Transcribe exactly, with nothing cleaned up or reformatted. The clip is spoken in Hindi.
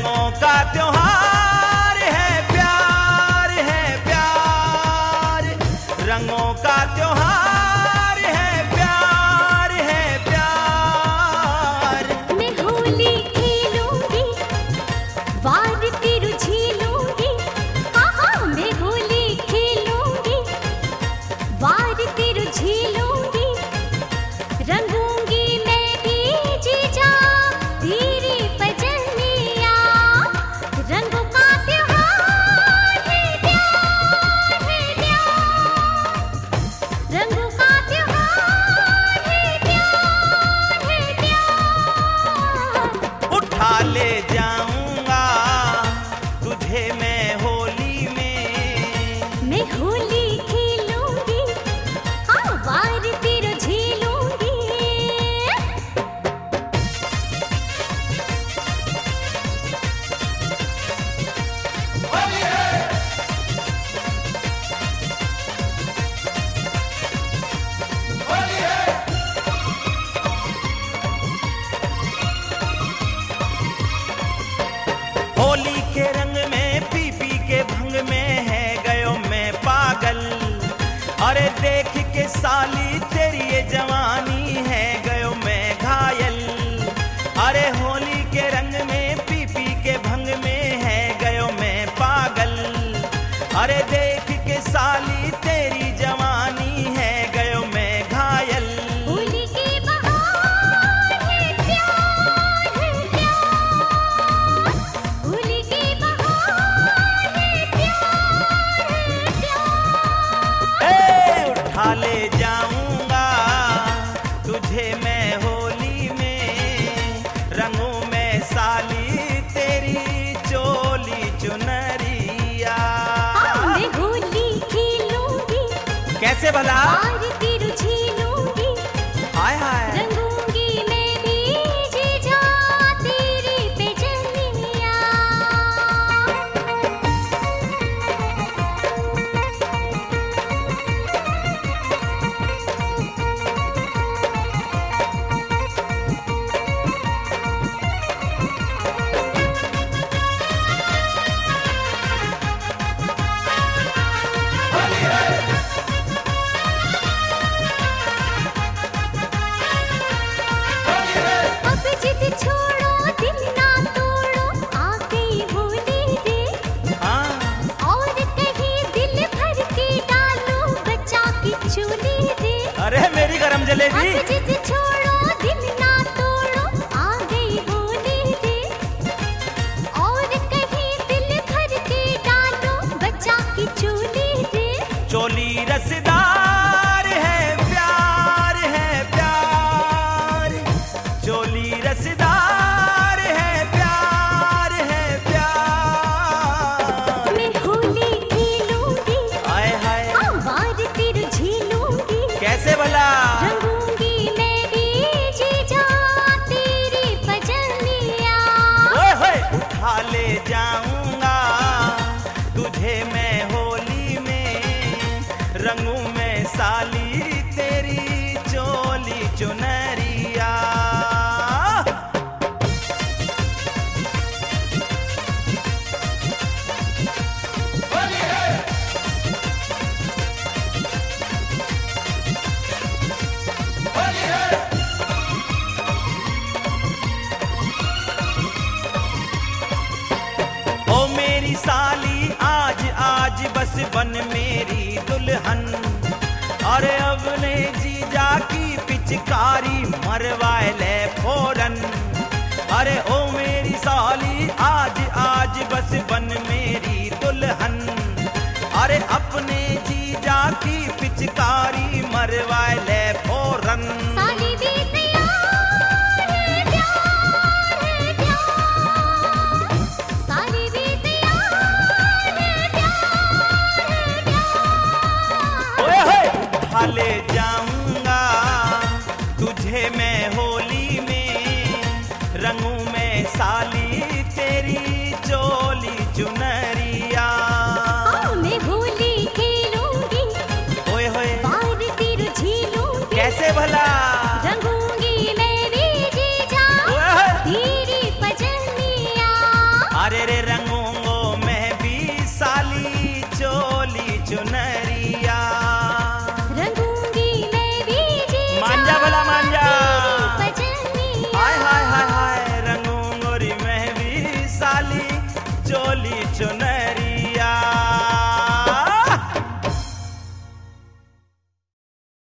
रंगों का त्योहार है प्यार है प्यार, रंगों का त्योहार है प्यार है प्यार। मैं होली खेलूंगी, वार तेरू झेलूंगी, हाँ मैं होली खेलूंगी, वार तेरू झेलूंगी, रंगूंगी मैं भी जीजा तेरी पजनिया। रंगों का त्योहार है प्यार है प्यार, रंगों का त्योहार है प्यार है प्यार। उठा ले जाऊंगा तुझे मैं होली में, मैं होली खेलूंगी, हाँ वार तेरो झेलूंगी। होली के रंग में पी पी के भंग में है गयो मैं पागल। अरे देख के साली तेरी ये जवानी है गयो मैं घायल। अरे होली के रंग में पी पी के भंग में है गयो मैं पागल। अरे देख के साली तेरी जवानी है गयो मैं घायल। होली की बहार है प्यार है प्यार, होली की बहार है प्यार है प्यार। ए, उठा ले जाऊंगा तुझे मैं होली में, रंगों में साली तेरी चोली चुनरिया। हाँ मैं होली खेलूंगी, कैसे भला? वार तेरू झेलूंगी, हाय हाय। रंगूंगी मैं भी जीजा तेरी पेजनिया। अब जिद छोड़ो दिल ना तोड़ो, आ गई होली रे। हाँ और कहीं दिल भर के डालो बच्चा की चोली रे। अरे मेरी गरम जलेबी। अब जिद छोड़ो दिल ना तोड़ो, आ गई होली रे। और कहीं दिल भर के डालो बच्चा की चोली रे। चोली रसदार है प्यार है प्यार, चोली रसदार है प्यार है प्यार। मैं होली खेलूंगी, हाय हाय। हाँ वार तेरू झेलूंगी, कैसे भला? रंगूंगी मैं भी जीजा तेरी पजनिया। ओए होए, उठा ले जाऊंगा तुझे मैं होली में, रंगूं में साली तेरी चोली चुनरिया। ओ मेरी साली आज आज बस बन मेरी दुल्हन। अरे अब ने जीजा की पिचकारी मरवाए ले फौरन। अरे ओ मेरी साली आज आज बस बन मेरी दुल्हन। अरे अपने जीजा की पिचकारी मरवाए ले फौरन। साली भी तैयार है प्यार है प्यार, साली भी तैयार है प्यार है प्यार। ओए होए, उठा ले जाऊंगा तुझे मैं होली में, रंगूं में अरे रे रंगूंगो मैं भी साली चोली चुनरिया। रंगूंगी मैं भी जीजा मांझा भला मांझा। तेरी पजनिया। हाय हाय हाय हाय रंगूंगोरी मैं भी साली चोली चुनरिया।